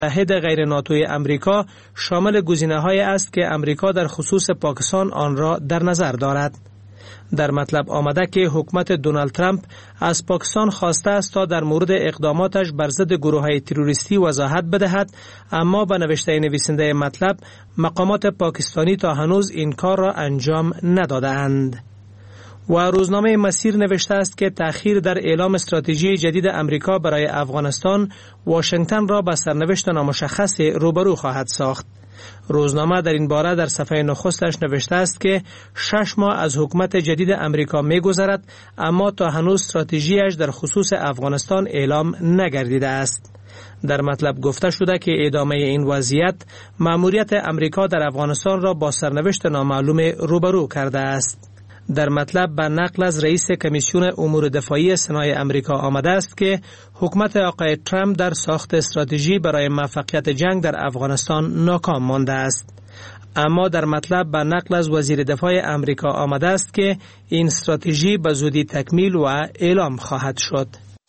متحد غیر ناتوی امریکا شامل گزینه‌هایی است که امریکا در خصوص پاکستان آن را در نظر دارد. در مطلب آمده که حکومت دونالد ترامپ از پاکستان خواسته است تا در مورد اقداماتش بر ضد گروه‌های تروریستی وضاحت بدهد، اما به نوشته نویسنده مطلب مقامات پاکستانی تا هنوز این کار را انجام نداده‌اند. و روزنامه مسیر نوشته است که تأخیر در اعلام استراتژی جدید امریکا برای افغانستان واشنگتن را به سرنوشت نامشخص روبرو خواهد ساخت. روزنامه در این باره در صفحه نخستش نوشته است که 6 ماه از حکومت جدید امریکا می‌گذرد، اما تا هنوز استراتژیش در خصوص افغانستان اعلام نگردیده است. در مطلب گفته شده که ادامه این وضعیت مأموریت امریکا در افغانستان را با سرنوشت نامعلوم روبرو کرده است. در مطلب به نقل از رئیس کمیسیون امور دفاعی سنای امریکا آمده است که حکومت آقای ترامپ در ساخت استراتژی برای موفقیت جنگ در افغانستان ناکام مانده است. اما در مطلب به نقل از وزیر دفاع امریکا آمده است که این استراتژی به زودی تکمیل و اعلام خواهد شد.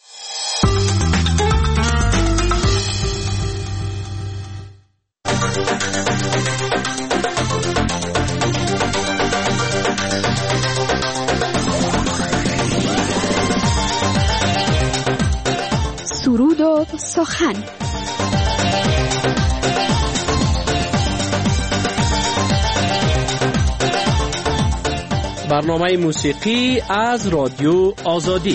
سرود و سخن. برنامه موسیقی از رادیو آزادی.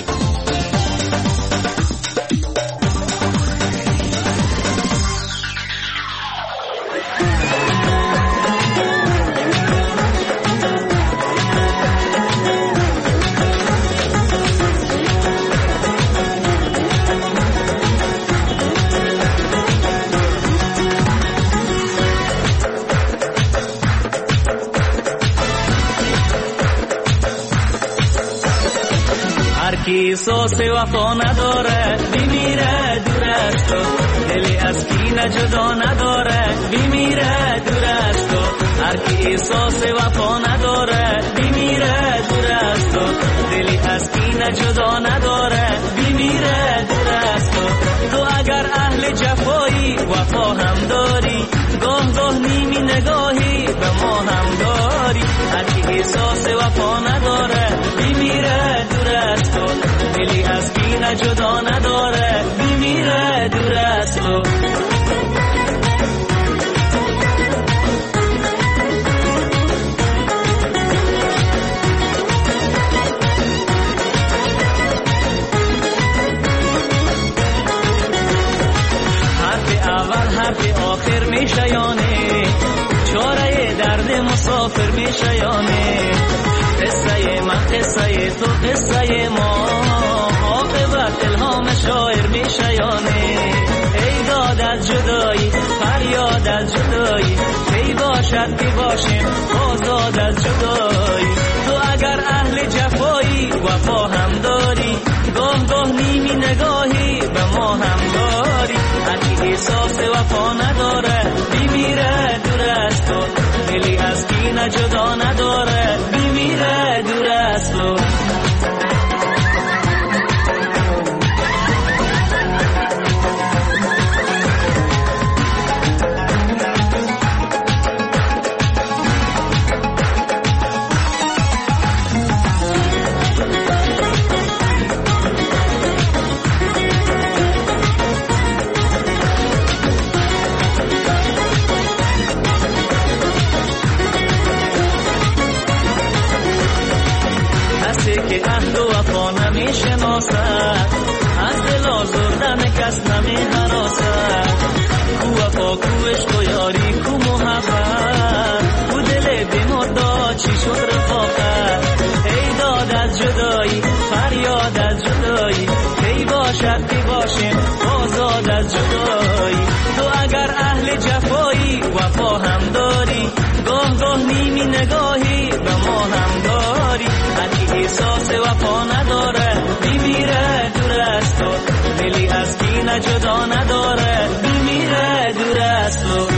احساس وفا نداره بمیره دور از تو، دلی از کینه جدا نداره بمیره دور از تو. هر کی احساس وفا نداره بمیره دور از تو، دلی از کینه جدا نداره بمیره دور از تو. تو اگر اهل جفایی وفا هم داری، گاه گاه نیمی نگاهی به ما هم داری. هر کی احساس وفا نداره بمیره دور از تو، دلی از کینه جدا نداره بمیره دور از تو. حرف اول حرف آخر میشه یانه، چاره درد مسافر میشه یانه. قصه من قصه تو قصه ما، عاقبت الهام شاعر میشه یانه. ای داد از جدایی فریاد از جدایی، کی باشد که باشیم آزاد از جدایی. تو اگر اهل جفایی وفا هم داری، گاه گاه نیمی نگاهی به ما هم داری. هرکی احساس وفا نداره بمیره دور از تو، دلی از کینه جدا نداره بمیره دور از تو. از دل آزردن کس نمی هراسد، کو وفا کو عشق و یاری کو محبت، کو دل بیمردا چی شد رفاقت. ای داد از جدایی فریاد از جدایی، کی باشد که باشیم آزاد از جدایی. تو اگر اهل جفایی وفا هم داری، گاه گاه نیمی نگاهی به ما هم داری. هرکی احساس وفا نداره بمیره دور از تو، دلی از کینه جدا نداره بمیره دور از تو.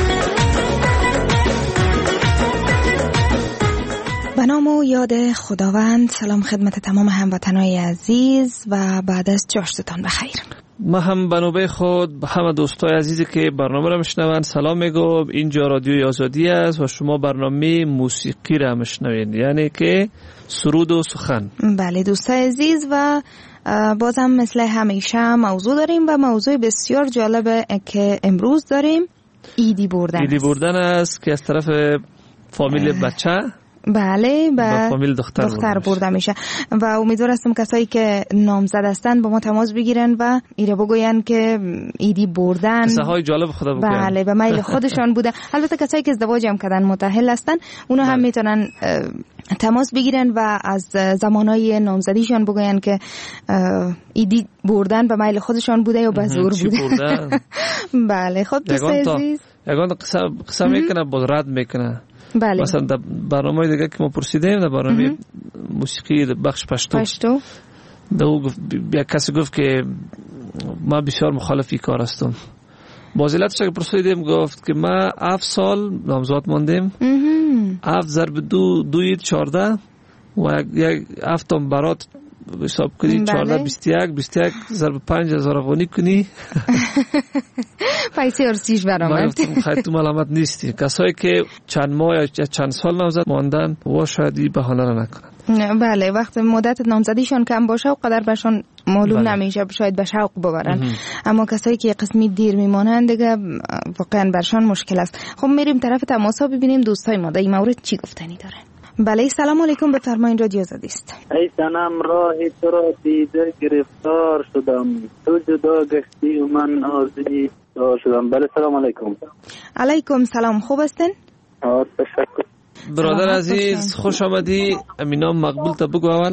به نام و یاد خداوند. سلام خدمت تمام هموطنای عزیز و بعد از جاشتتان بخیر. ما هم به نوبه خود به همه دوستای عزیزی که برنامه را میشنوند سلام میگم. اینجا رادیوی آزادی است و شما برنامه موسیقی را میشنوید، یعنی که سرود و سخن. بله دوستای عزیز، و باز هم مثل همیشه موضوع داریم و موضوع بسیار جالبه که امروز داریم ایدی بردن. ایدی بردن است که از طرف فامیل بچه بله با فامیل دختر برده میشه و امیدوار هستم کسایی که نامزد هستن با ما تماس بگیرن و ایره بگوین که ایدی بردن قصه های جالب خدا بگوین. بله به میل خودشان بوده. البته کسایی که ازدواج هم کردن متأهل هستن اونا هم میتونن تماس بگیرن و از زمانهای نامزدیشان بگوین که ایدی بردن به میل خودشان بوده یا به زور بوده. بله خب دوستای عزیز یگان قصه میکنه با رد میکنه. بله. مثلا در برنامه دیگه که ما پرسیدیم در برنامه موسیقی بخش پشتو یک کسی گفت که ما بسیار مخالف این کار هستم. بازیلتش که پرسیدیم گفت که ما 7 سال نامزد ماندیم، 7 ضرب 2 14 و یک 7 برات حساب کنی 14 21 ضرب 5000 افغانی کنی پیسه ارسیش برآمد. خیلی تو ملامت نیستی. کسایی که چند ماه یا چند سال نامزد ماندن و شاید بهانه را نکنند. بله وقت مدت نامزدیشان کم باشه و قدر برشان معلوم نمیشه، شاید به شوق ببرن. اما کسایی که قسمی دیر میمانند دیگه واقعا برشان مشکل است. خب میریم طرف تماسا ببینیم دوستای ما در این مورد چی گفتنی دارن. بله سلام علیکم، بفرمایید رادیو آزادی است. ای صنم راهی تو را دیده گرفتار شدم، تو جدا گشتی و من آزادی شدم. بله سلام علیکم. علیکم سلام، خوب هستین؟ تشکر. برادر عزیز خوش آمدی. امینام مقبول تا بگو اول.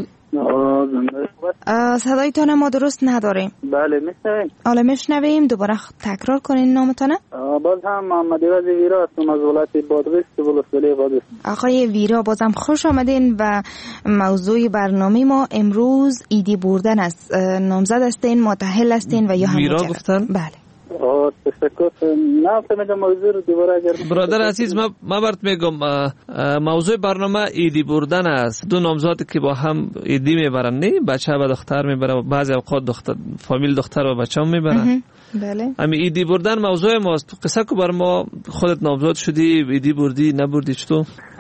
صدایتان ما درست نداریم. بله میشنویم. حالا میشنویم، دوباره تکرار کنین نامتانه. باز هم محمد عوض ویرا هستم از ولایت بادغیس ولسوالی بادغیس. آقای ویرا بازم خوش آمدین و موضوع برنامه ما امروز ایدی بردن است. نامزد هستین، متأهل هستین و یا هم ویرا گفتن؟ بله. تشکر. نه فهمیدم موضوع رو دوباره اگر برادر عزیز ما برات میگم موضوع برنامه ایدی بردن است. دو نامزادی که با هم ایدی میبرن، نه بچه و دختر میبرن، بعضی اوقات فامیل دختر و بچه هم میبرن. بله. امی ایدی بردن موضوع ماست. قصه کو بر ما خودت نامزاد شدی، ایدی بردی نبردی چطور؟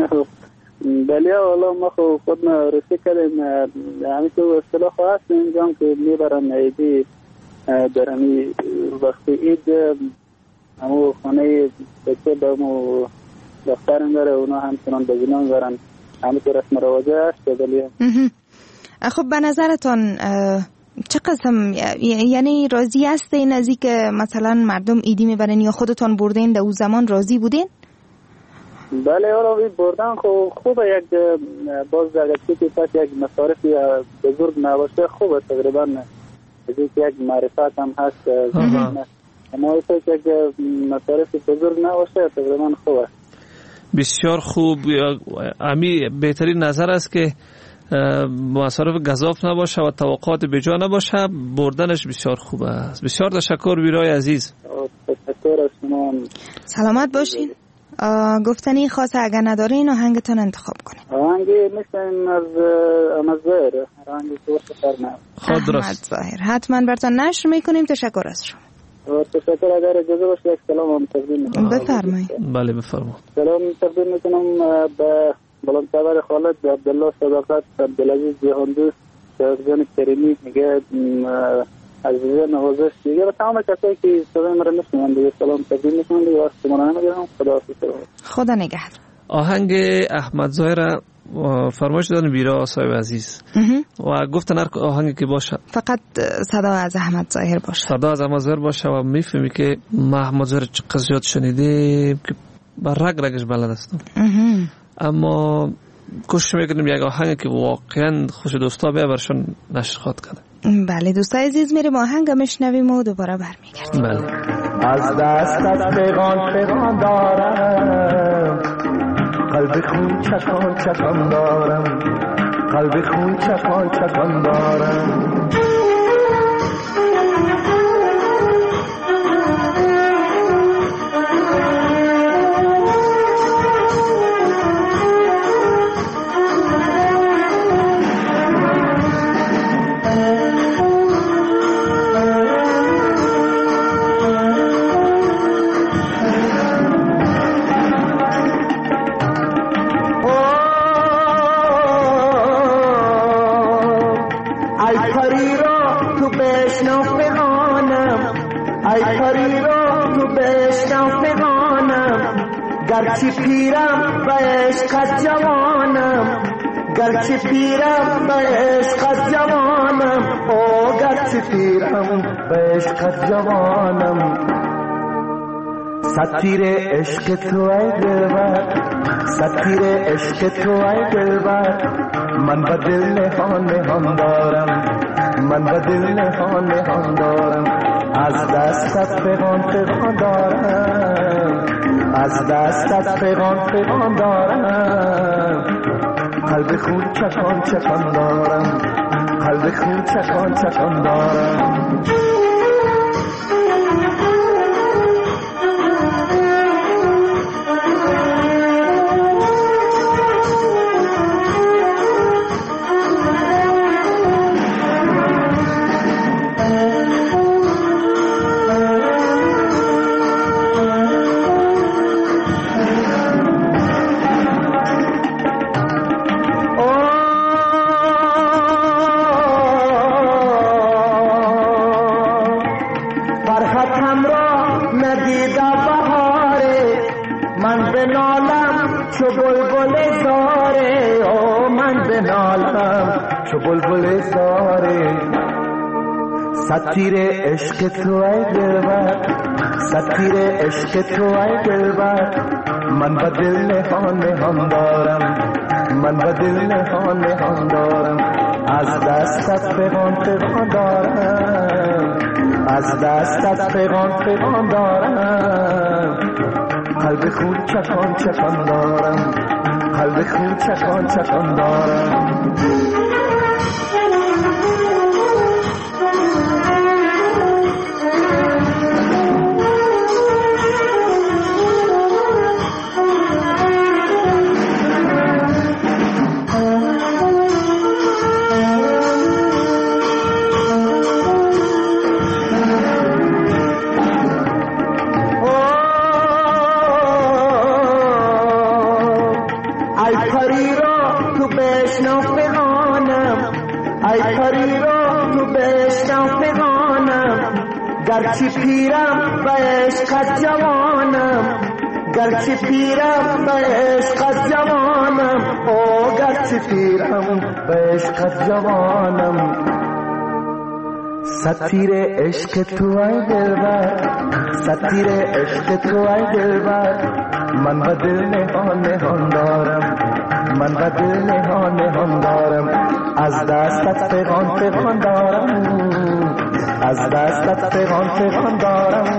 بله والا ما خود رسید کردیم همین تو اصطلاح هست اینجا که میبرن ایدی در همی وقتی اید همو خانه بچه به همو دخترم داره اونا همچنان به زینا میبرن. همین تو رسم رواجه هست. بله. خب به نظرتان چه قسم یعنی راضی هستین از این که مثلا مردم ایدی میبرن یا خودتان بردین در اون زمان راضی بودین؟ بله والا بردن خوبه. یک باز اگر که پس یک مصارفی بزرگ نباشه خوبه تقریبا یک معرفت هم هست. اما یک مصارف بزرگ نباشه تقریبا خوبه. بسیار خوب. امی بهترین نظر است که مصارف گزاف نباشه و توقعات بجا نباشه. بردنش بسیار خوب است. بسیار تشکر ویرای عزیز. تشکر از شما. سلامت باشین. گفتنی خاصه اگر ندارین آهنگتان انتخاب کنین. آهنگی مثل از احمد ظاهر. آهنگی تو فرنا. خود درست. ظاهر. حتما براتون نشر میکنیم. تشکر از شما. تشکر. اگر اجازه باشه یک سلام هم تقدیم میکنم. بفرمایید. بله بفرمایید. سلام تقدیم میکنم به بلندسرور خالد عبدالله صداقت عبدالعزیز جهاندوست جان کریمی میگه عزیزه نوازش دیگه و تمام کسایی که صدای مرا میشنون دیگه سلام تقدیم میکنم دیگه واسه شما نمیگیرم. خدا نگهدار. آهنگ احمد ظاهر فرمایش دادن ویرا صاحب عزیز و گفتن هر آهنگی که باشه فقط صدا از احمد ظاهر باشه. صدا از احمد ظاهر باشه و میفهمی که ما احمد ظاهر چقدر زیاد شنیدیم که بر رگش بلد هستم. اما کوشش میکنیم یک آهنگ که واقعا خوش دوستا بیا برشون نشر خواد کنه. بله دوستای عزیز میریم آهنگ میشنویم و دوباره برمیگردیم. بله. از دستت پیغان دارم، قلب خون چکان دارم، قلب خون چکان دارم. گرچه پیرم به عشقت جوانم گرچه پیرم به عشقت جوانم او گرچه پیرم به عشقت جوانم ستیر عشق تو ای دلبر ستیر عشق تو ای دلبر من به دل نهان دارم من به دل نهان دارم از دستت پیغام دارم از دستت پیغام دارم قلب خون چکان دارم قلب خون چکان دارم بلبل زاره ستیر عشق تو ای دلبر ستیر عشق تو ای دلبر من به دل نهان دارم من به دل نهان دارم از دستت پیغام دارم از دستت پیغام دارم قلب خون چکان دارم قلب خون چکان دارم گرچه پیرم به عشقت جوانم گرچه پیرم به عشقت جوانم او گرچه پیرم به عشقت جوانم ستیر عشق تو ای دلبر ستیر عشق تو ای دلبر من به دل نهان دارم من به دل نهان دارم از دستت پیغام دارم از دستت پیغام دارم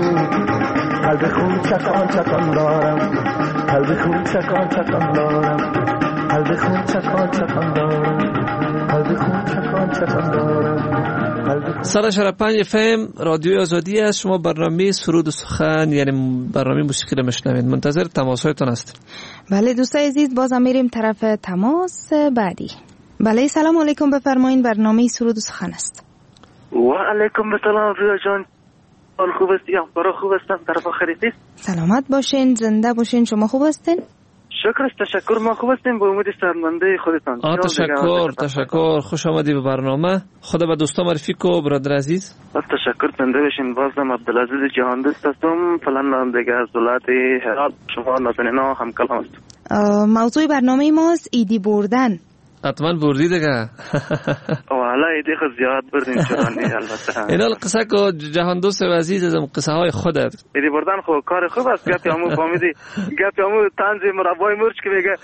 قلب خون چکان دارم قلب خون چکان دارم قلب خون چکان دارم قلب خون چکان دارم 105 FM رادیوی آزادی است. شما برنامه سرود و سخن یعنی برنامه موسیقی رو میشنوید. منتظر تماس‌هایتون هستیم. بله دوستای عزیز بازم میریم طرف تماس بعدی. بله سلام علیکم بفرمایید برنامه سرود و سخن است. و علیکم السلام ریا جان حال خوب است یا برای خوب هستم طرف خریدید سلامت باشین زنده باشین شما خوب هستین شکر تشکر ما خوب هستیم به امید سرمنده خودتان تشکر خوش آمدی به برنامه خدا به دوستا معرفی کو برادر عزیز تشکر تنده بشین بازم عبدالعزیز جهاندست هستم فلان دیگه از دولت هرات شما نازنینا هم کلام است موضوع برنامه ماست ایدی بردن حتما بردی دیگه والا ایدی خود زیاد بردیم چرانی البته اینا القصه که جهان دوست و عزیز از قصه های خودت ایدی بردن خو کار خوب است گپی همون فهمیدی گپی همون تنزی مربای مرچ که میگه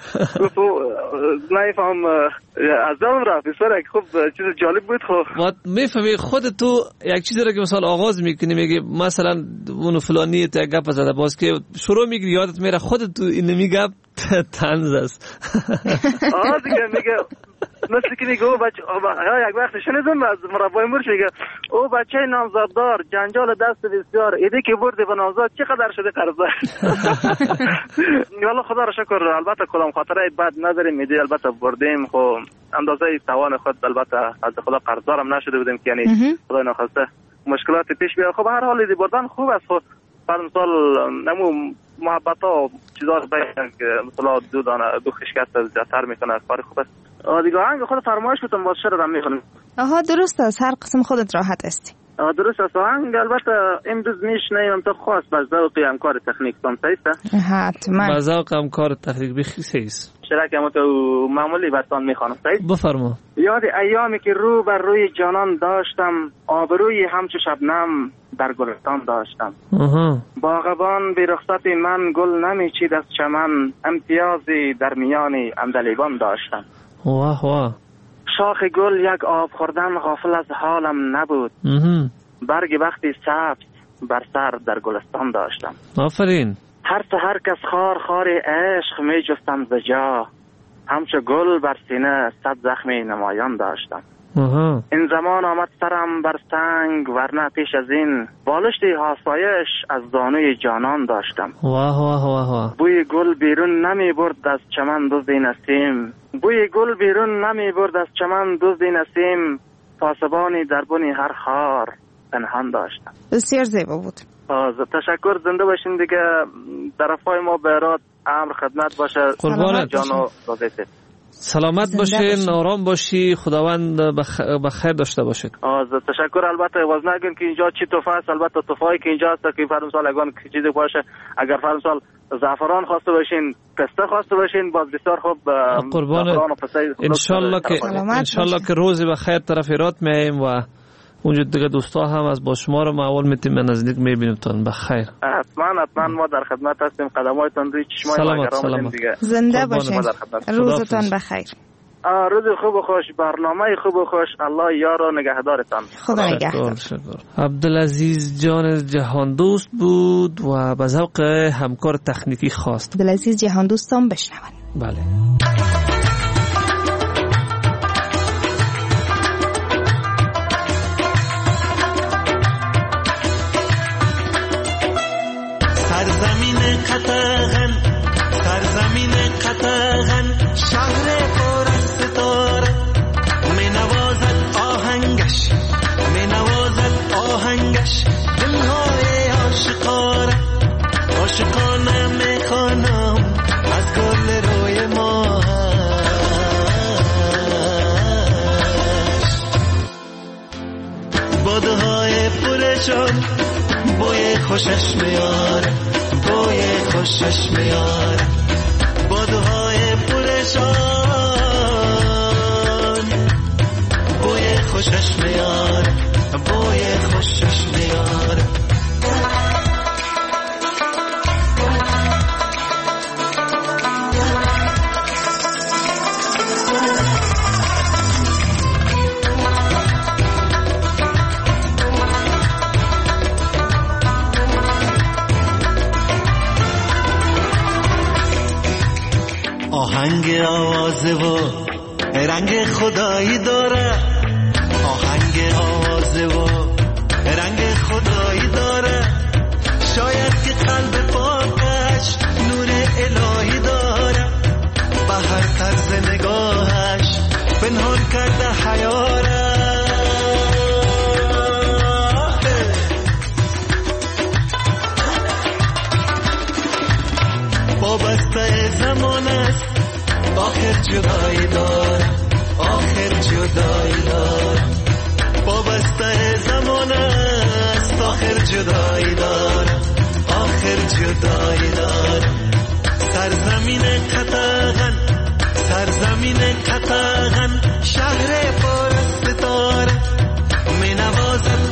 نایفهم از دام رفت بسیار خوب چیز جالب بود خب میفهمی خود تو یک چیزی رو که مثلا آغاز میکنی میگی مثلا اون فلانی تا گپ زده باز که شروع میگی یادت میره خودت تو این میگه طنز است دیگه میگه مثل که میگه او بچه یک وقت شنیدم از مربای مرچ میگه او بچه نامزددار جنجال دست بسیار ایده که برده به نامزد چقدر شده قرضدار والله خدا را شکر البته کدام خاطره بد نداریم ایده البته بردیم خب اندازه توان خود البته از خدا قرضدارم نشده بودیم که یعنی خدا نخواسته مشکلات پیش بیاد خب هر حال ایده بردن خوب است خب بعد مثال نمو محبت ها چیزا باید که مثلا دو خشکست زیادتر میکنه کار خوب است دیگه آهنگ خود فرمایش بتون باز شده دم میخونیم درست است هر قسم خودت راحت استی درست است. آهنگ البته امروز میشنیم تا خاص به ذوق همکار تکنیک تان سیسته. حتما به ذوق همکار تکنیک بخی سیس شرک هم تو معمولی برتان میخوانم سیس. بفرما. یاد ایامی که رو بر روی جانان داشتم، آبروی همچو شبنم در گلستان داشتم. باغبان بی رخصت من گل نمیچید از چمن، امتیازی در میان عندلیبان داشتم. واه واه. شاخ گل یک آب خوردن غافل از حالم نبود، برگ وقتی سبز بر سر در گلستان داشتم. آفرین. هر سحر کس خار عشق می جستم ز جا، همچو گل بر سینه 100 زخمی نمایان داشتم. این زمان آمد سرم بر سنگ، ورنه پیش از این بالشتی آسایش از زانوی جانان داشتم. واه واه واه واه. بوی گل بیرون نمی برد از چمن دزد نسیم، بوی گل بیرون نمی برد از چمن دزد نسیم، پاسبانی در بن هر خار پنهان داشتم. بسیار زیبا بود. تشکر، زنده باشین دیگه. طرفای ما برات امر خدمت باشه. قربانت جانو دادید. سلامت باشین، آرام باشی، خداوند بخیر داشته باشید. تشکر. البته واز نگین که اینجا چی تحفه است. البته تحفه‌ای که اینجا هست که فرض سال اگه چیزی باشه، اگر فرض سال زعفران خواسته باشین، پسته خواسته باشین، باز بسیار خوب. قربانت. انشالله که روزی بخیر طرف ایرات میایم و اونجا دیگه دوستا هم از با شما رو معول میتیم نزدیک میبینیم تان. بخیر. حتما ما در خدمت هستیم. قدمایتون روی چشمای ما گرام دیگه. زنده باشین. روزتان بخیر. روز خوب و خوش، برنامه خوب و خوش. الله یار و نگهدارتان. خدا نگهدار. عبدالعزیز جان جهان دوست بود و به ذوق همکار تکنیکی خواست. عبدالعزیز جهان دوستان بشنون. بله. سرزمین قطغن شهر پر از ستاره، می نوازد آهنگش دلهای عاشقانه می خوانم از گل روی ماهش. بادهای پرشان بوی خوشش میاره، بوی خوشش میاره. بادهای پرشان بوی خوشش میاره، بوی خوشش میاره. آهنگ آوازه و رنگ خدایی داره، آهنگ آوازه و رنگ خدایی داره. شاید که قلب پاکش نور الهی داره، به هر طرز نگاهش پنهان کرده حیاره. وابسته زمان است، آخر جدایی داره، آخر جدایی داره. وابسته زمان است، آخر جدایی داره، آخر جدایی داره. سرزمین قطغن شهر پر از ستاره، می نوازد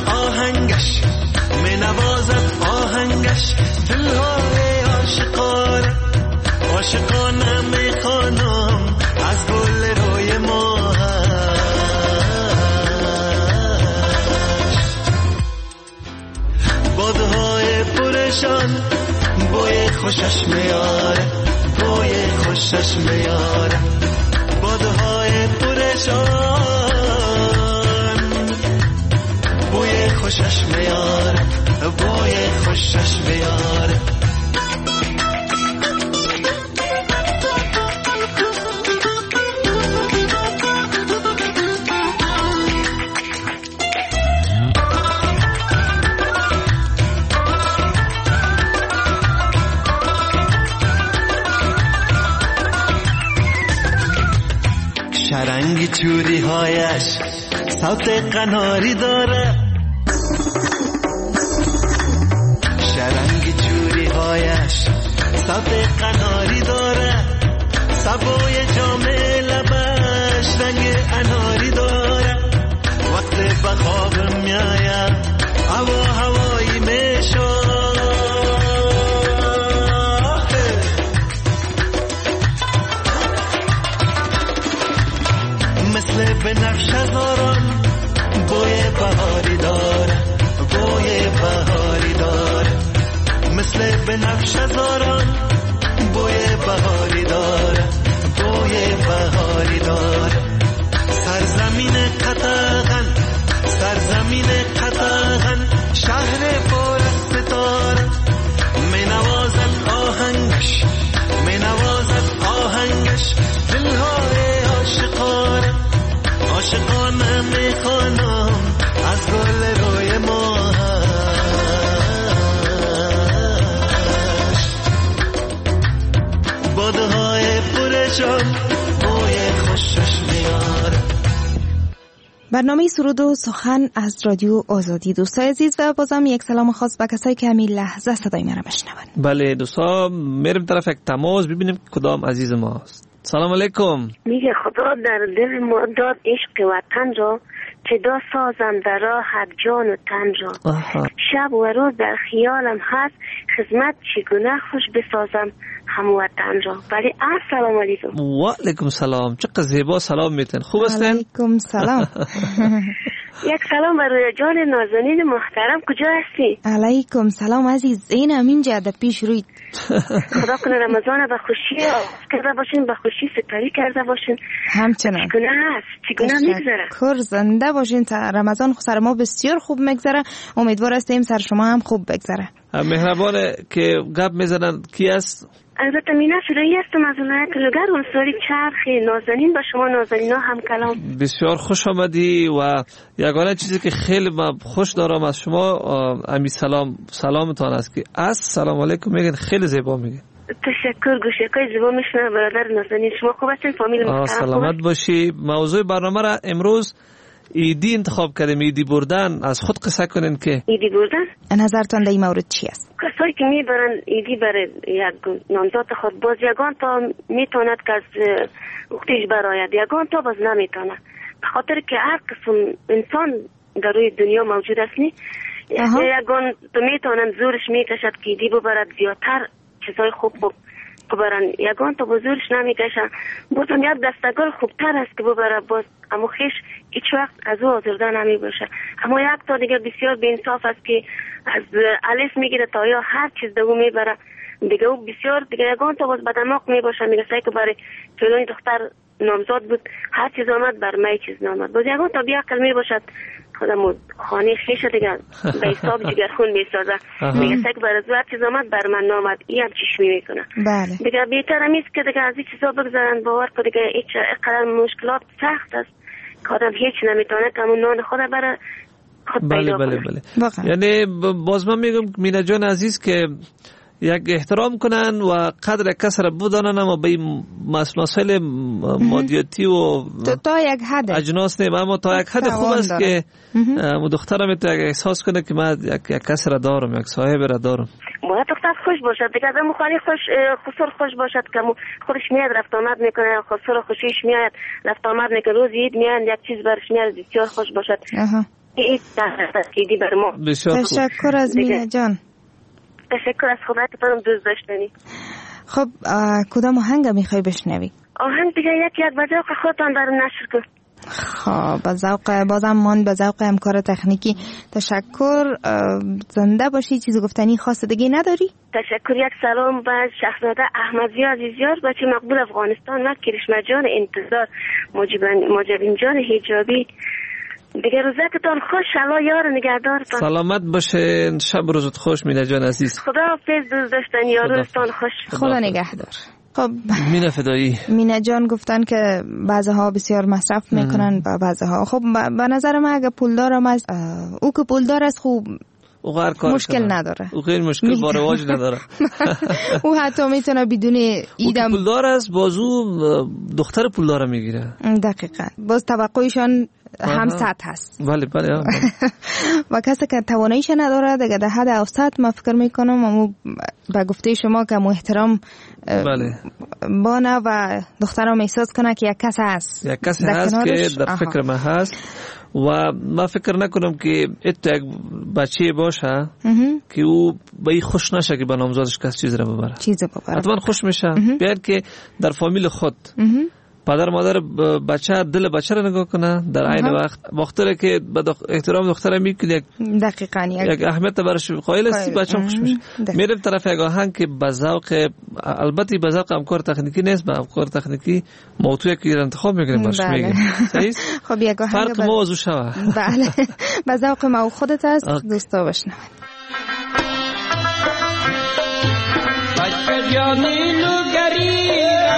آهنگش دلهای عاشقانه می خوانم از گل روی ماهش. بادهای پرشان بوی خوشش میاره، بوی خوشش میاره. بادهای پرشان بوی خوشش میاره، بوی خوشش میاره. شرنگی چوری هایش صوت قناری داره، تب قناری داره سبوی جام لبش رنگ اناری داره وقت به خواب میایم هوایی میشه مثل بنفشه دارم بوی بهاری داره بوی بهاری داره مثل بنفشه دارم بوی بهاری داره بوی بهاری داره سرزمین قطغن سرزمین قطغن شهر پر از ستاره می نوازد آهنگش می نوازد آهنگش دلهای عاشقانه عاشقانه می خوانم از گل روی ماهش بادهای پر جام بوی خوشش میاره. برنامه سرود و سخن از رادیو آزادی. دوستای عزیز و بازم یک سلام خاص به کسایی که همین لحظه صدای ما را میشنون. بله دوستا میریم طرف یک تماس ببینیم کدام عزیز ماست. سلام علیکم. میگه خدا در دل ما داد عشق وطن را که دا سازم در راحت جان و تن را. شب و روز در خیالم هست خدمت چگونه خوش بسازم هموطن را. بله السلام علیکم. و علیکم سلام. چقدر زیبا سلام میتن. خوب هستین؟ علیکم سلام. یک سلام برای جان نازنین محترم. کجا هستی؟ علیکم سلام عزیز. این همینجا در پیش روی. خدا کنه رمضان به خوشی کرده باشین به خوشی سپری کرده باشین. همچنان چگونه هست؟ چگونه میگذره؟ کر زنده باشین تا رمضان سر ما بسیار خوب میگذره. امیدوار هستیم سر شما هم خوب بگذره. مهربانه که گپ میزنن کی است؟ البته مینا شروعی هستم از ولایت لوگر انصاری چرخی. نازنین با شما نازنین ها هم کلام. بسیار خوش آمدی و یگانه چیزی که خیلی من خوش دارم از شما امی سلامتان است که السلام علیکم میگن. خیلی زیبا میگن. تشکر. گوشکای زیبا میشنه برادر نازنین. شما خوب هستین؟ فامیل محترم سلامت باشی. موضوع برنامه را امروز ایدی انتخاب کردیم. ایدی بردن. از خود قصه کنین که ایدی بردن نظرتان در این مورد چی است؟ کسایی که میبرن ایدی برای یک نامزاد خود باز یگان تا میتوند که از وقتش براید یگان تا باز نمیتونه به خاطر که هر قسم انسان در روی دنیا موجود است نی یگان تو میتونن زورش میکشد که ایدی ببرد زیادتر چیزای خوب ببرن یگان تا بزرگش نمیکشن بازم یک دستگاه خوبتر است که ببره باز اما خیش هیچ وقت از او آزرده نمی باشه. اما یک تا دیگه بسیار بی‌انصاف است که از الف میگیره تا یا هر چیز دو میبره دیگه او بسیار دیگه یگان تا باز بدماغ میباشه میگه که برای فلانی دختر نامزاد بود هر چیز آمد بر می چیز نامد باز یگان تا بیاقل میباشد خودمون خانه خیش دیگه به حساب جگرخون میسازه میگه که برای هر چیز آمد بر من نامد این هم چشمی میکنه. بله. دیگه بهتر همیست که دیگه از این چیزا بگذارن باور که دیگه هیچ قدر مشکلات سخت است که آدم هیچ نمیتونه که همون نان خود برای خود پیدا کنه. بله. یعنی باز من میگم مینا جان عزیز که یک احترام کنن و قدر کس را بدانن اما به مسائل مادیاتی و تا یک حد اجناس نیم اما تا یک حد خوب است که دخترم میتونه احساس کنه که من یک کس را دارم یک صاحب را دارم. باید دختر خوش باشد دیگه آدم خالی خسر خوش باشد که خودش میاد رفت آمد میکنه خسر خوشیش میاد رفت آمد میکنه روز عید میاد یک چیز برش میاد بسیار خوش باشد. این تحقیقی بر ما. تشکر از مینا جان. تشکر از خدا که برام دوست داشتنی. خب کدام آهنگ میخوای بشنوی؟ آهنگ دیگه یک به ذوق خودتان برام نشر کن. خب به ذوق بازم من به ذوق همکار تکنیکی. تشکر. زنده باشی. چیز گفتنی خاص دیگه نداری؟ تشکر. یک سلام به شهزاده احمدی عزیزیار بچه مقبول افغانستان و کرشمه جان انتظار مجبین جان حجابی. دیگه روزتون خوش. الله یار نگهدارتان. سلامت باشه. شب روزت خوش مینا جان عزیز. خدا حافظ. دوست داشتن یار روزتون خوش. خدا نگهدار. خب مینا فدایی. مینا جان گفتن که بعضها بسیار مصرف میکنن و بعضها خب به نظر من اگه پولدار هم از او که پولدار است خوب مشکل نداره. او غیر مشکل با رواج نداره. او حتی میتونه بدون ایدم پولدار است بازو دختر پولدار میگیره. دقیقاً. باز توقعشان هم سطح هست. بله بله. و کسی که تواناییش نداره دیگه در حد اوسط من فکر میکنم امو به گفته شما که امو احترام بانه و دخترم احساس کنه که یک کس هست، یک کس هست که در فکر من هست و ما فکر نکنم که اتو یک بچه باشه که او به این خوش نشه که به نامزادش کس چیز را ببره. حتما خوش میشه. بیاید که در فامیل خود پدر مادر بچه دل بچه را نگاه کنه، در عین وقتی که به احترام دختر میکنه دقیقاً یک اهمیت برش قائل است، بچه خوش میشه. میریم طرف یک آهنگ که به ذوق، البته به ذوق افکار تکنیکی نیست، به افکار تکنیکی موضوعی که انتخاب میکنیم برش میگیم. صحیح؟ خب یک آهنگ فرق موضوع شوه. بله به ذوق ما خودت است. دوستا بشنوید. بچه جانی لوگری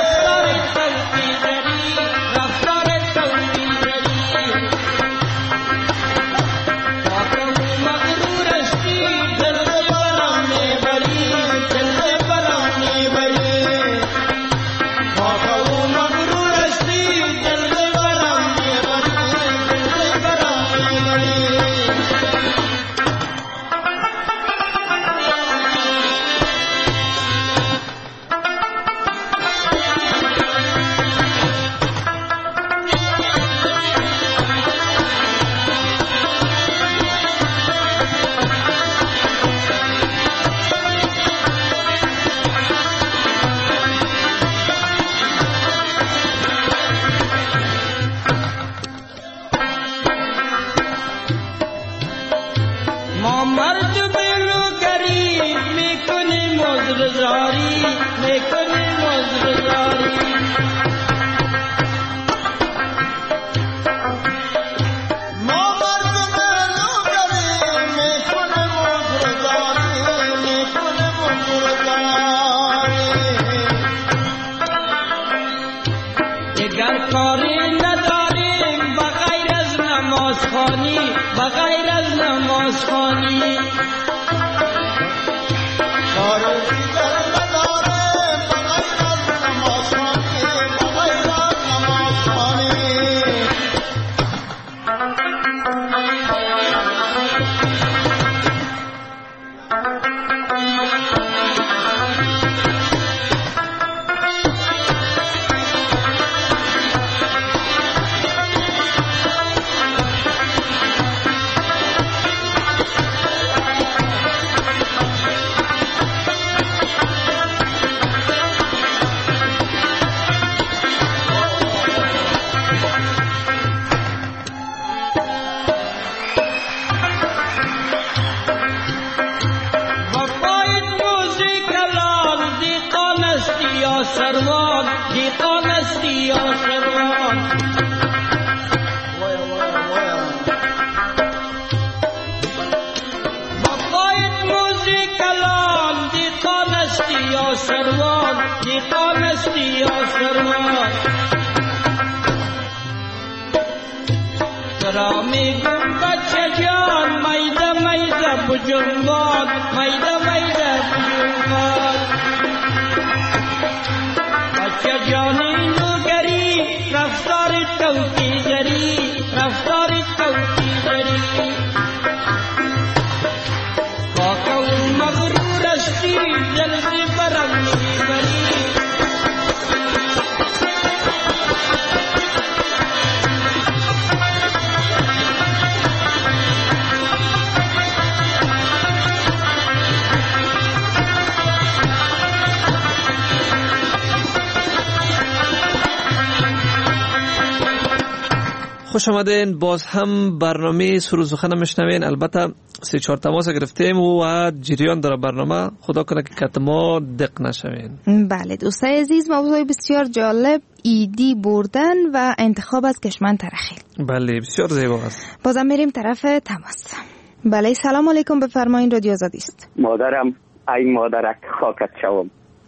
خوش آمدین. باز هم برنامه سر و سخن میشنوین. البته 3-4 تماس گرفتیم و جریان داره برنامه. خدا کنه که کتما دق نشوین. بله دوستای عزیز، موضوع بسیار جالب ایدی بردن و انتخاب از کشمن ترخیل. بله بسیار زیبا است. بازم میریم طرف تماس. بله سلام علیکم، بفرمایید. رادیو آزادی است. مادرم ای مادرک خاکت شوم.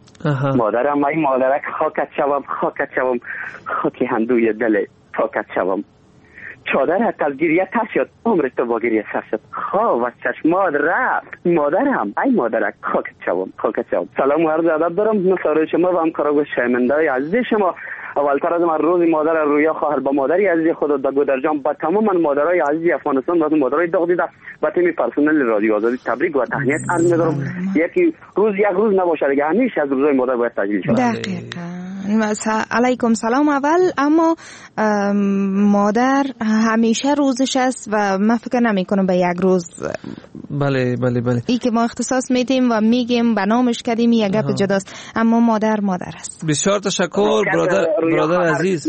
مادرم ای مادرک خاکت شوم خاکی هندوی دل پاکت شوم. چادرت از گریه تر شد، عمر تو با گریه سر شد، خواب از چشمات رفت. مادرم ای مادرک خاکت شوم. سلام و عرض ادب دارم. نصاره شما و همکاران شنونده‌های عزیز شما. اولتر از من روز مادر رویا خواهر با مادری عزیز خود در گودرجان با تمام مادرای عزیز افغانستان و مادرای داغ دیده و تیم پرسنل رادیو آزادی تبریک و تهنیت عرض می‌کنم. یک روز نباشه دیگه، همیشه از روزای مادر باید تجلیل شود. دقیقاً. علیکم سلام اول، اما مادر همیشه روزش است و من فکر نمی کنم به یک روز. بله ای که ما اختصاص میدیم و میگیم به نامش کردیم یک گپ جداست، اما مادر است. بسیار تشکر برادر عزیز.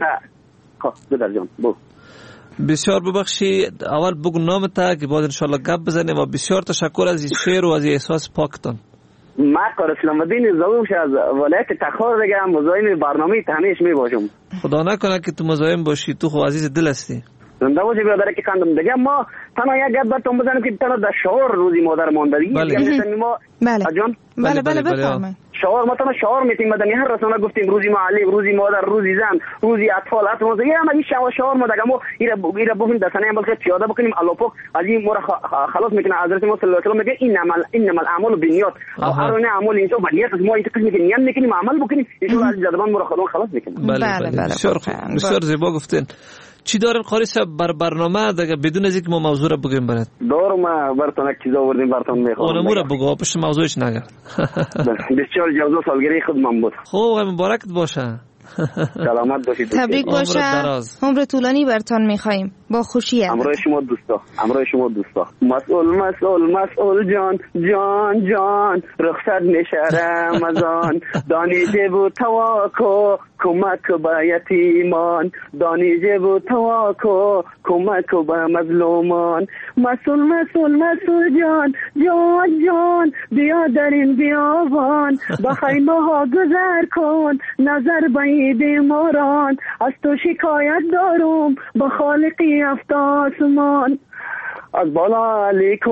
بسیار ببخشی، اول بگو نامت که بعد انشالله گپ بزنیم و بسیار تشکر از این شعر و از این احساس پاکتان. من کار اسلام الدین زاویش از ولایت تخار دیگه مزاحم برنامه همیشه می باشم. خدا نکنه که تو مزاحم باشی، تو خو عزیز دل هستی. زنده باشی برادر که کندم دیگه. ما تنها یک گپ براتون بزنم که تنها در شعار روزی مادر ماندگی ما بله بفرمایید. شعار ما تنها شعار میتیم مدنی هر رسانه گفتیم روزی معلم، روزی مادر، روزی زن، روزی اطفال، اطفال یه همه شعار ما دیگه ما ایرا بگیم دسنه هم بلکه پیاده بکنیم الله پاک از این مور خلاص میکنه. حضرت محمد صلی الله علیه و آله میگه انما الاعمال بالنیات. هر نه اعمال اینجا با نیت ما این قسمی که نیت میکنیم عمل بکنیم ان شاء الله از زبان مور خلاص میکنه. بله بسیار زیبا گفتین. چی دارین قاری صاحب بر برنامه دیگه بدون از اینکه ما موضوع رو بگیم برات؟ دارم براتون یک چیز آوردیم براتون میخوام. اونمو رو بگو، پشت موضوعش نگرد. بسیار جوزا سالگیری خود من بود. خوب مبارکت باشه. سلامت باشید. تبریک باشه. عمر طولانی براتون میخوایم. با خوشی. همراه شما دوستا. مسئول جان رخصت میشه رمضان. دانیجه بود تواکو کمک به یتیمان. دانیجه بود تواکو کمک به مظلومان. مسئول جان بیا در این بیابان. با خیمه ها گذر کن نظر به بیماران. از تو شکایت دارم با خالقی هفت آسمان. از بالا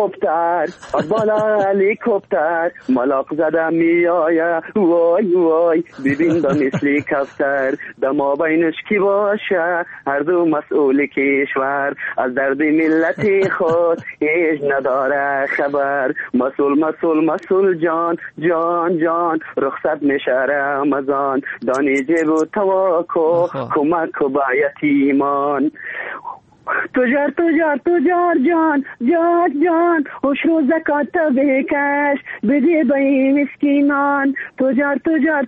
هلیکوپتر ملاق زده می آیه وای ببین دا مثلی کفتر دما بینش کی باشه هر دو مسئول کشور از درد ملت خود هیچ نداره خبر. مسئول جان رخصت میشه رمضان. دانیجه بود تواکو کمک به یتیمان. تجار جان خوش رو زکات بکش بدی به مسکینان. تجار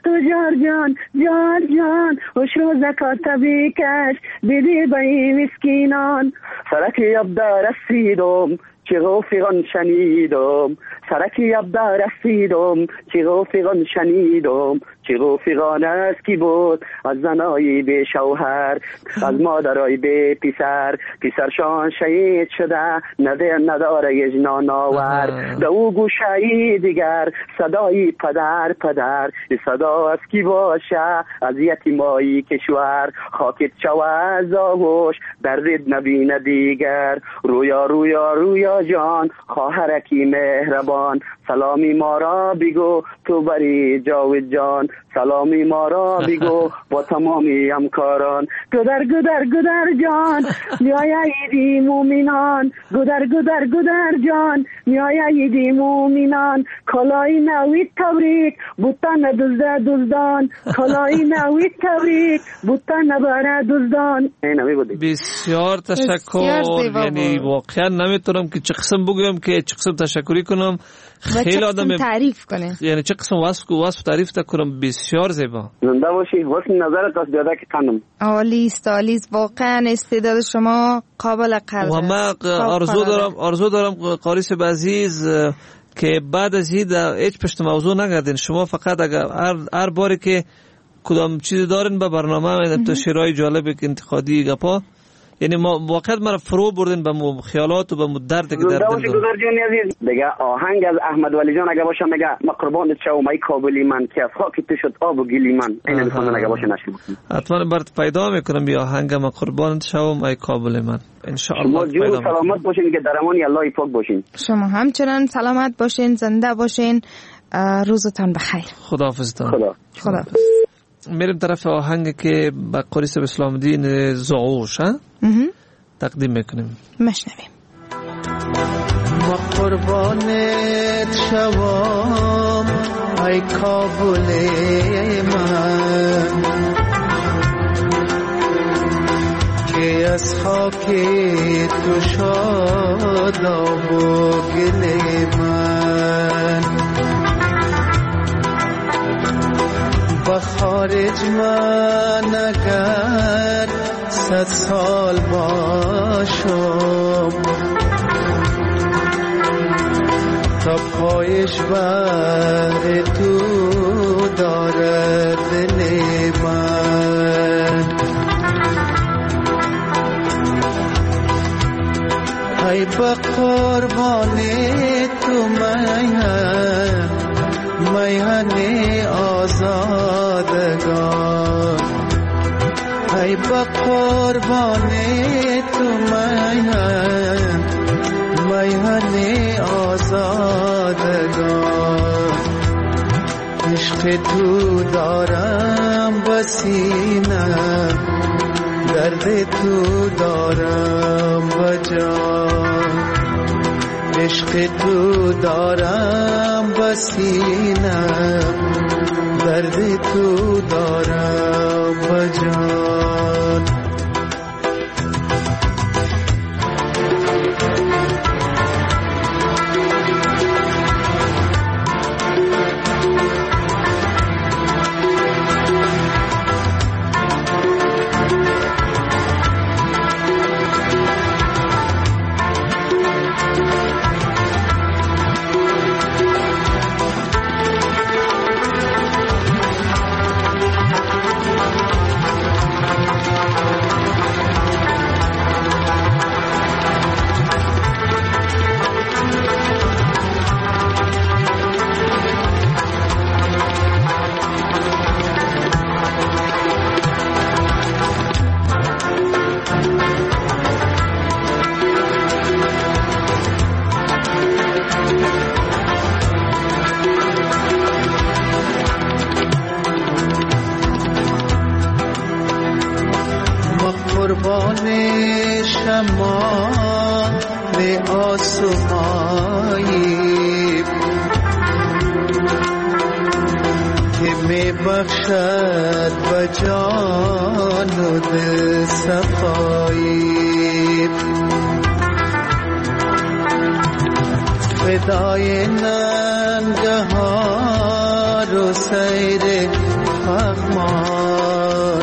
جان خوش رو زکات بکش بدی به مسکینان. سرکی ابدا رسیدم چه رفیقان شنیدم. سرکی ابدا رسیدم چه رفیقان شنیدم. چه رفیقان است کی بود از زنای به شوهر از مادرای به پسرشان شهید شده نداره یجنان آور. در او گوشه دیگر صدای پدر صدا است کی باشه از یتیمای کشور. خاکت شوه زاوش دردت نبینه دیگر. رویا جان خواهرکی مهربان. سلامی ما را بگو تو بری جاوید جان. سلامی ما را بگو با تمامی همکاران. گدر جان میاییدی مومنان. گدر جان میاییدی مومنان. کلای نوید تبریک بوتن دزدان. کلای نوید تبریک بوتن نبره دزدان. بسیار تشکر. یعنی واقعا نمیتونم که چه قسم بگویم که چه قسم تشکری کنم. خیلی آدم تعریف کنه، یعنی چه قسم وصف تعریف کنم. بسیار زیبا. زنده باشی. واسه نظرت از جدا که کنم. عالیست واقعا استعداد شما قابل قدر. و من آرزو دارم قاری صاحب عزیز که بعد از این هیچ پشت موضوع نگردین. شما فقط اگر هر باری که کدام چیزی دارین به برنامه تو شعرهای جالب انتقادی گپا، یعنی ما واقعا مرا فرو بردین به خیالات و به درد که در دل دارم. دیگه آهنگ از احمد ولی جان اگه باشه میگه ما قربانت شوم ای کابلی من که از خاک تو شد آب و گلی من. این میخوام اگه باشه نشم حتما برات پیدا میکنم بیا آهنگ ما قربانت شوم ای کابل من ان شاء الله. پیدا سلامت باشین که در امان الله پاک باشین. شما همچنان سلامت باشین، زنده باشین. روزتان بخیر. خداحافظتان. خدا. میریم طرف آهنگ که با قاری صاحب اسلام الدین زعوش تقدیم میکنیم. مشنویم. ما قربانت شوم ای کابل من. از خاک تو شاداب و گل من با خارج من اگر 100 سال باشم تا پایش بر تو دارد دل من ای با قربان تو میهن آزادگان ای با قربان تو میهن آزادگان عشق تو دارم بسینه درد تو دارم بجان عشق تو دارم بسینه درد تو دارم بجان بخشد بجان و دل صفایی فدای ننگهار و سیر فخمان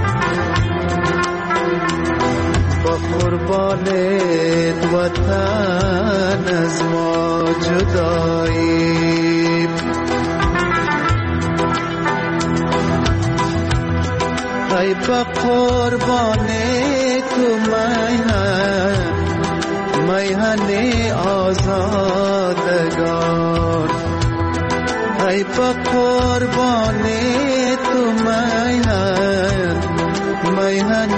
با قربانت وطن از ما جدایی ای با قربان تو میهن آزادگان ای با قربان تو میهن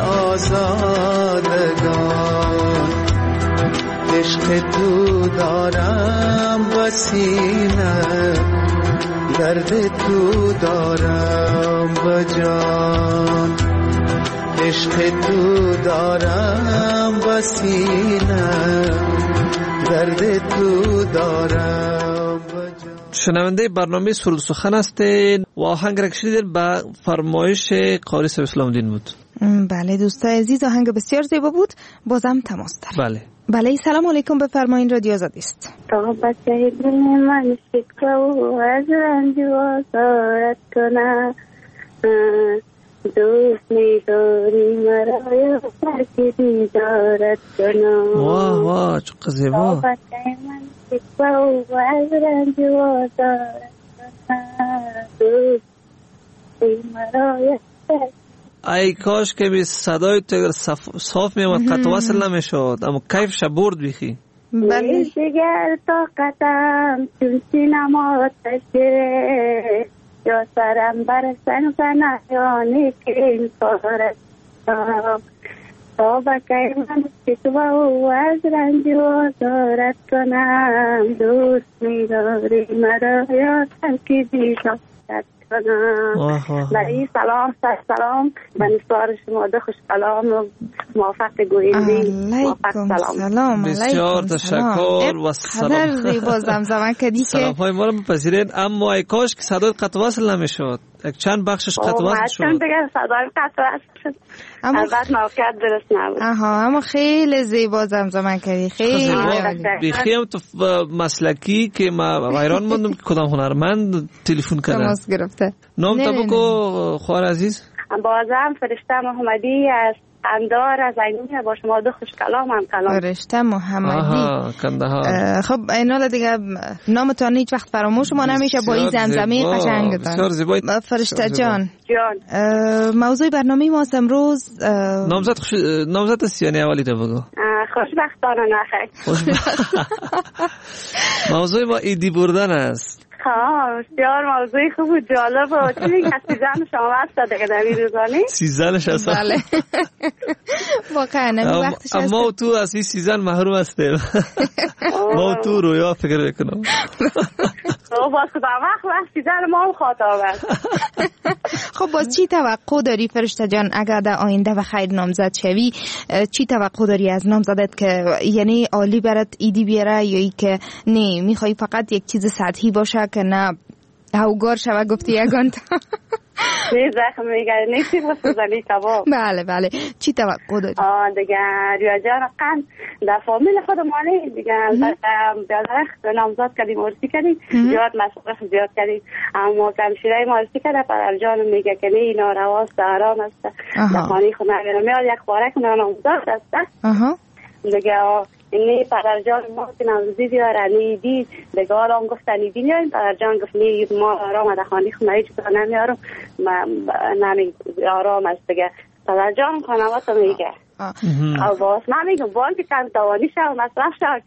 آزادگان عشق تو دارم بسینه درد تو دارم بجان عشق تو دارم بسینه درد تو دارم بجان. شنونده برنامه سرود سخن هستید و آهنگ را کشیدید به فرمایش قاری صاحب اسلام الدین بود. بله دوستای عزیز آهنگ بسیار زیبا بود. بازم تماس داریم. بله سلام علیکم بفرمایید رادیو آزادی است. تا بچه دل من شکوه و از رنج و آزارت کنه دوست می‌داری مرا یا ترک دیدارت کنه واه چقدر زیبا. تا بچه من شکوه و از رنج و آزارت کنه دوست می‌داری مرا یا ترک. ای کاش که بی صدای تو اگر صاف میامد قطع وصل نمیشد اما کیفش برد بیخی. بله دیگر طاقتم چون سینم آتشه یا سرم برسن فنایانی که این کارت تا بکی من شکوه و از رنج و آزارت کنم دوست می‌داری مرا یا ترک دیدارت کنم. برای سلام به نثار شما ده خوش کلام و موفق گوینده. علیکم سلام. بسیار تشکر و سلام. زیبا زمزمه کردی که سلام های ما رو بپذیرید، اما ای کاش که صدای قطع وصل نمیشد. یک چند بخشش قطع وصل شد. چند دیگه صدای قطع وصل شد. البته موقعیت درست نبود. اما خیلی زیبا زمزمه کردی. خیلی بخیم تو مسلکی که ما حیران موندم که کدام هنرمند تلفن کرده. تماس گرفته. نام تا بگو خواهر عزیز. بازم فرشته محمدی از اندار از اینویه با شما دو خوش کلام هم کلام. فرشته محمدی کندهار. خب اینا دیگه نامتان هیچ وقت فراموش ما نمیشه با این زمزمه قشنگتان. بسیار زیبا. فرشته جان موضوع برنامه ما امروز نامزد است یعنی اولی تو بگو. خوشبختانه نخیر. موضوع ما ایدی بردن است. بسیار موضوع خوب و جالب و چی میگه سیزن شما هست دیگه در این روزانه سیزنش هست. بله واقعا نمی وقتش هست. اما تو از این سیزن محروم هستیم. ما تو رویا فکر بکنم. باز که وقت سیزن ما هم خاطر هست. خب باز چی توقع داری فرشته جان اگر در آینده و خیر نامزد شوی؟ چی توقع داری از نامزدت که یعنی عالی برات ایدی بیاره یا ای که نه میخوای فقط یک چیز سطحی باشه که نه هوگار شوه گفتی یگان تا نه زخم میگه نیستی بسوزنی کباب. بله چی توقع داری؟ دیگه ریا جان قند در فامیل خود مانه دیگه بیادرخت نامزاد کردیم مرسی کردیم زیاد مصرف زیاد کردیم اما کمشیره مرسی کرده پدر جان میگه که نه نارواست آرام است در خانه خود نمیره میاد یک باره که نامزاد است دیگه اینی پدر جان ما که نامزدی بیاره نیدی دیگه آرام گفتن نیدی نیاریم پدر جان گفت نید ما آرام در خانه خود هیچ کار نمیارم نمی آرام است دیگه پدر جان خانوات رو میگه او باز من میگم بان که کم دوانی شد مصرف شد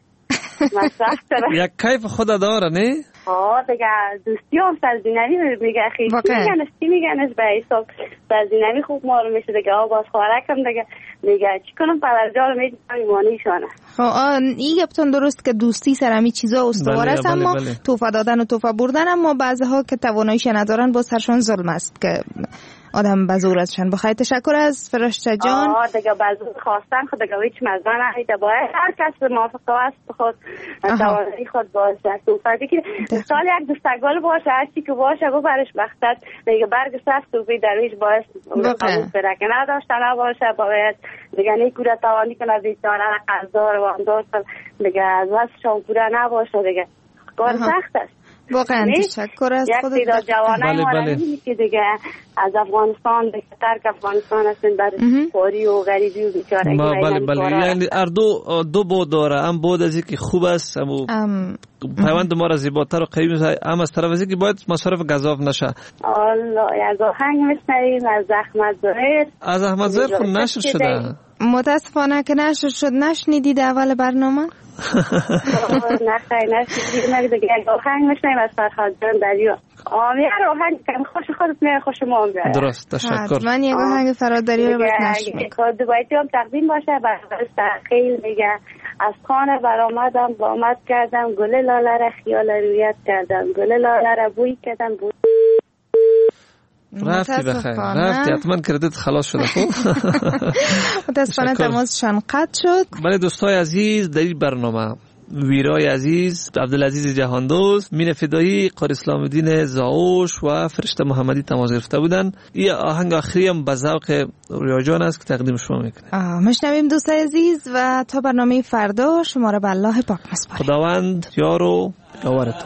یک کیف خود داره نه؟ دیگه دوستی هم سرزینمی میگه خیلی میگنش به حساب سرزینمی خوب ما رو میشه دیگه باز خوارکم دیگه میگه چی کنم پدر جان میگه ایمانی شانه. این گفتن درست که دوستی سر همی چیزا استوار است اما توفه دادن و توفه بردن اما بعضها که تواناییش ندارن با سرشان ظلم است که آدم بزور ازشان. بخیر تشکر از فرشته جان. دیگه بزور خواستن خود دیگه هیچ مزه نهیده باید هر کس موافقه است خود توانایی خود باشه توفه که سال یک دستگال باشه هرچی که باشه گو برش بختت دیگه برگ سفت توفی درویش باید قبول بره که نداشته نباشه باید دیگه نیکوره توانی کنه بیچاره قرضدار و اندار دیگه از واسه پوره نباشه دیگه کار سخت است. واقعا تشکر از خودت. یک تعداد جوانای ما که دیگه از افغانستان به ترک افغانستان هستن در خواری و غریبی و بیچاره. بله یعنی دو بود داره. هم بود از اینکه خوب است پیوند ما را زیباتر و قوی می‌سازه هم از طرف از اینکه باید مصرف گزاف نشه. الله از آهنگ میشنویم از احمد ظاهر. از احمد ظاهر خود نشر شده. متاسفانه که نشر شد. نشنیدید اول برنامه؟ نه خیلی نشنیدید دیگه آهنگ میشنویم از فرهاد جان دریا. میاره آهنگ که خوش خودت میاره خوش ما میاره. درست تشکر. من یک آهنگ فرهاد دریا رو بشنویم. دوبایتی هم تقدیم باشه برای خیلی میگه از خانه برآمدم بامد کردم گل لاله را خیال رویت کردم گل لاله را بوی کردم رفتی بخیر رفتی حتما کردیت خلاص شده خوب. متاسفانه تماسشان قطع شد. بله دوستای عزیز در این برنامه ویرای عزیز عبدالعزیز جهاندوست مین فدایی قاری اسلام الدین زاوش و فرشته محمدی تماس گرفته بودن. این آهنگ آخری هم به ذوق ریا جان است که تقدیم شما میکنه. مشنویم دوستای عزیز و تا برنامه فردا شما را به الله پاک میسپاریم. خداوند یار و یاورتون.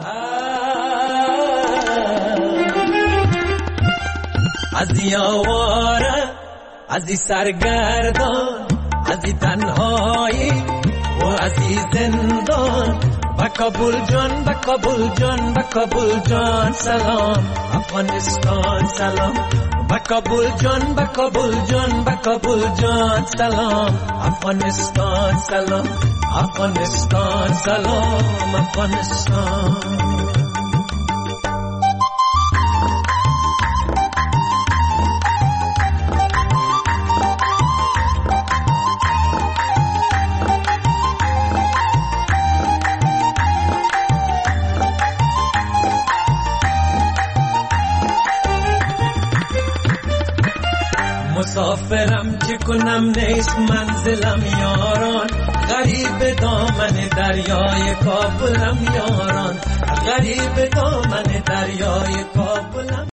از یاواره از سرگردان از تنهایی و از زندان با کابل جان با کابل جان با کابل جان سلام افغانستان سلام با کابل جان با کابل جان با کابل جان سلام افغانستان سلام افغانستان سلام افغانستان. مسافرم چه کنم نیست منزلم یاران غریب دامن دریای کابلم یاران غریب دامن دریای کابلم